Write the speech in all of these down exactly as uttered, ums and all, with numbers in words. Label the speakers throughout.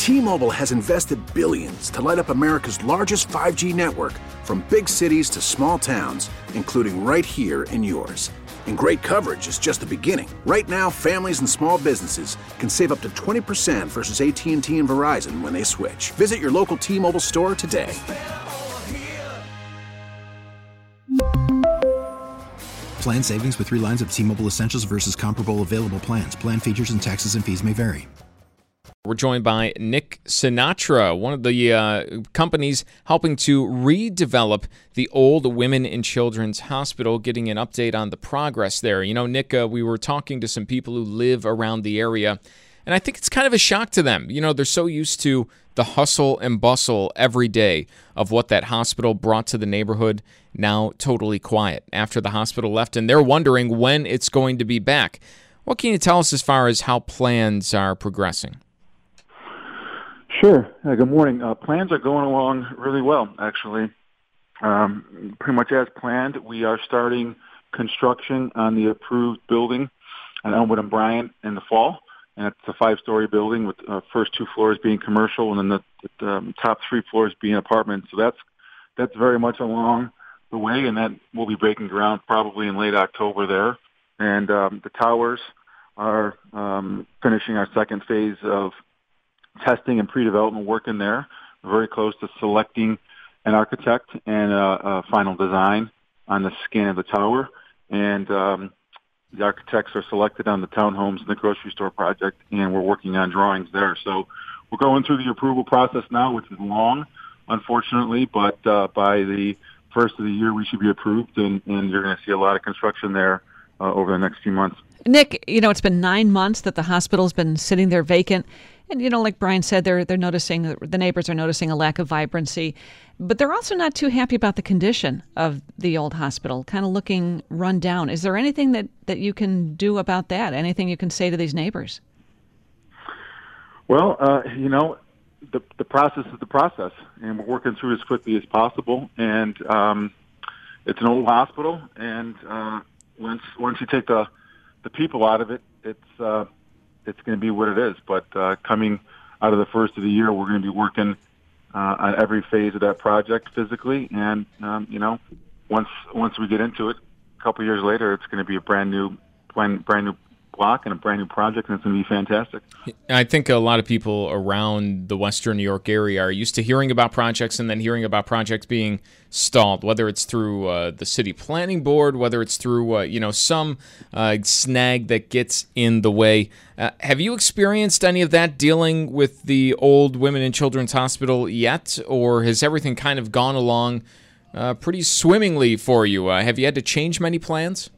Speaker 1: T-Mobile has invested billions to light up America's largest five G network, from big cities to small towns, including right here in yours. And great coverage is just the beginning. Right now, families and small businesses can save up to twenty percent versus A T and T and Verizon when they switch. Visit your local T-Mobile store today.
Speaker 2: Plan savings with three lines of T-Mobile Essentials versus comparable available plans. Plan features and taxes and fees may vary.
Speaker 3: We're joined by Nick Sinatra, one of the uh, companies helping to redevelop the old Women and Children's Hospital, getting an update on the progress there. You know, Nick, uh, we were talking to some people who live around the area, and I think it's kind of a shock to them. You know, they're so used to the hustle and bustle every day of what that hospital brought to the neighborhood, now totally quiet after the hospital left, and they're wondering when it's going to be back. What can you tell us as far as how plans are progressing?
Speaker 4: Sure. Uh, good morning. Uh, plans are going along really well, actually. Um, pretty much as planned. We are starting construction on the approved building on Elmwood and Bryant in the fall. And it's a five-story building with uh, first two floors being commercial and then the, the um, top three floors being apartments. So that's that's very much along the way, and that will be breaking ground probably in late October there. And um, the towers are um, finishing our second phase of testing and pre-development work in there. We're very close to selecting an architect and a, a final design on the scan of the tower. And um, the architects are selected on the townhomes and the grocery store project, and we're working on drawings there. So we're going through the approval process now, which is long, unfortunately, but uh, by the first of the year we should be approved, and, and you're going to see a lot of construction there uh, over the next few months.
Speaker 5: Nick, you know, it's been nine months that the hospital's been sitting there vacant. And, you know, like Brian said, they're they're noticing, the neighbors are noticing a lack of vibrancy. But they're also not too happy about the condition of the old hospital, kind of looking run down. Is there anything that, that you can do about that? Anything you can say to these neighbors?
Speaker 4: Well, uh, you know, the the process is the process, and we're working through it as quickly as possible. And um, it's an old hospital, and uh, once once you take the the people out of it, it's uh, it's going to be what it is. But uh, coming out of the first of the year, we're going to be working uh, on every phase of that project physically. And, um, you know, once once we get into it, a couple of years later, it's going to be a brand new, brand, brand new block and a brand new project, and it's going to be fantastic.
Speaker 3: I think a lot of people around the Western New York area are used to hearing about projects and then hearing about projects being stalled, whether it's through uh, the city planning board, whether it's through uh, you know some uh, snag that gets in the way. Uh, have you experienced any of that dealing with the old Women and Children's Hospital yet, or has everything kind of gone along uh, pretty swimmingly for you? Uh, have you had to change many plans?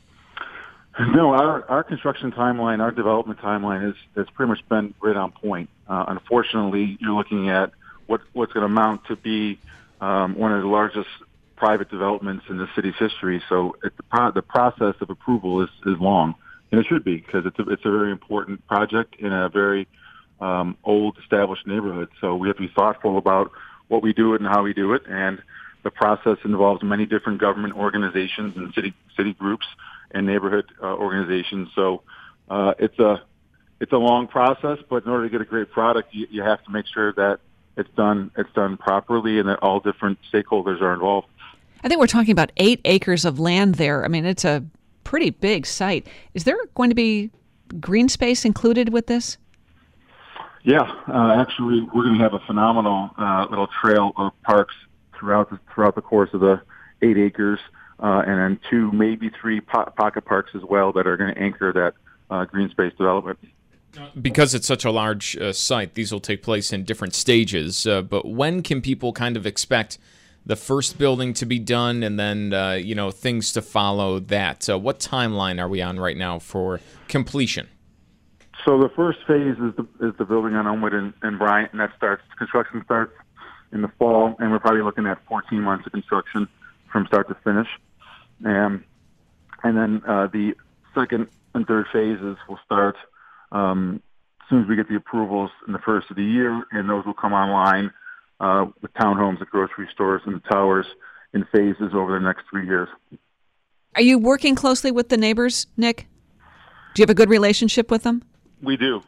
Speaker 4: No, our, our construction timeline, our development timeline has, has pretty much been right on point. Uh, unfortunately, you're looking at what, what's going to amount to be um, one of the largest private developments in the city's history. So it, the, pro- the process of approval is, is long, and it should be, because it's a, it's a very important project in a very um, old, established neighborhood. So we have to be thoughtful about what we do it and how we do it, and the process involves many different government organizations and city city groups and neighborhood uh, organizations. So uh, it's a it's a long process, but in order to get a great product, you, you have to make sure that it's done it's done properly and that all different stakeholders are involved.
Speaker 5: I think we're talking about eight acres of land there. I mean, it's a pretty big site. Is there going to be green space included with this?
Speaker 4: Yeah, uh, actually, we're going to have a phenomenal uh, little trail of parks throughout the, throughout the course of the eight acres. Uh, and then two, maybe three po- pocket parks as well that are going to anchor that uh, green space development.
Speaker 3: Because it's such a large uh, site, these will take place in different stages. Uh, but when can people kind of expect the first building to be done and then, uh, you know, things to follow that? Uh, what timeline are we on right now for completion?
Speaker 4: So the first phase is the, is the building on Elmwood and, and Bryant, and that starts, construction starts in the fall, and we're probably looking at fourteen months of construction from start to finish. Um, and then uh, the second and third phases will start um, as soon as we get the approvals in the first of the year, and those will come online uh, with townhomes, the grocery stores, and the towers in phases over the next three years.
Speaker 5: Are you working closely with the neighbors, Nick? Do you have a good relationship with them?
Speaker 4: We do.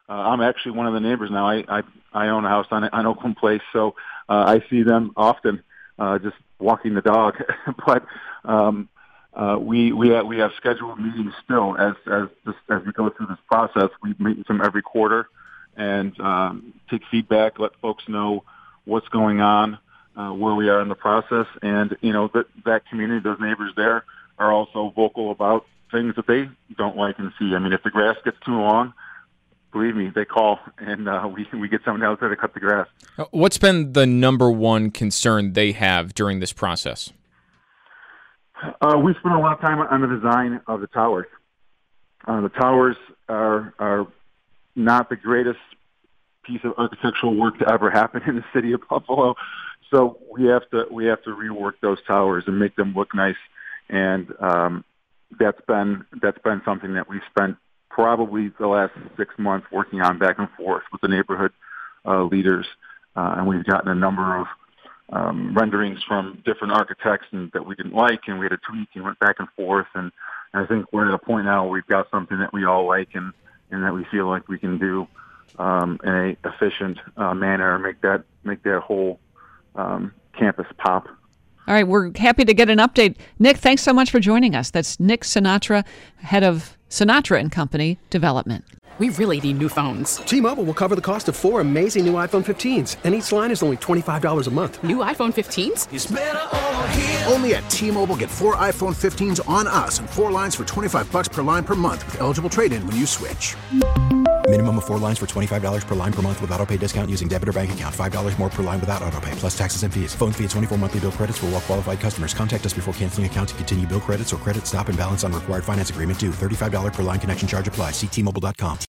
Speaker 4: Uh, I'm actually one of the neighbors now. I I, I own a house on on Oakland Place, so uh, I see them often, uh, just walking the dog. but um, uh, we we have, we have scheduled meetings still as as this, as we go through this process. We meet with them every quarter and um, take feedback, let folks know what's going on, uh, where we are in the process, and you know that that community, those neighbors there, are also vocal about things that they don't like and see. I mean, if the grass gets too long, believe me, they call, and uh, we we get someone out there to cut the grass.
Speaker 3: What's been the number one concern they have during this process?
Speaker 4: Uh, we spent a lot of time on the design of the towers. Uh, the towers are are not the greatest piece of architectural work to ever happen in the city of Buffalo, so we have to we have to rework those towers and make them look nice. And um, that's been that's been something that we spent probably the last six months working on back and forth with the neighborhood uh, leaders, uh, and we've gotten a number of um, renderings from different architects and, that we didn't like, and we had a tweak and went back and forth. And, and I think we're at a point now where we've got something that we all like and, and that we feel like we can do um, in a efficient uh, manner, make that make that whole um, campus pop.
Speaker 5: All right, we're happy to get an update. Nick, thanks so much for joining us. That's Nick Sinatra, head of Sinatra and Company Development.
Speaker 6: We really need new phones.
Speaker 7: T-Mobile will cover the cost of four amazing new iPhone fifteens, and each line is only twenty-five dollars a month.
Speaker 6: New iPhone fifteens?
Speaker 1: It's better over here. Only at T-Mobile, get four iPhone fifteens on us and four lines for twenty-five dollars per line per month with eligible trade-in when you switch.
Speaker 2: Minimum of four lines for twenty-five dollars per line per month with autopay discount using debit or bank account. five dollars more per line without autopay, plus taxes and fees. Phone fee at twenty-four monthly bill credits for well-qualified customers. Contact us before canceling account to continue bill credits or credit stop and balance on required finance agreement due. thirty-five dollars per line connection charge applies. See T Mobile dot com.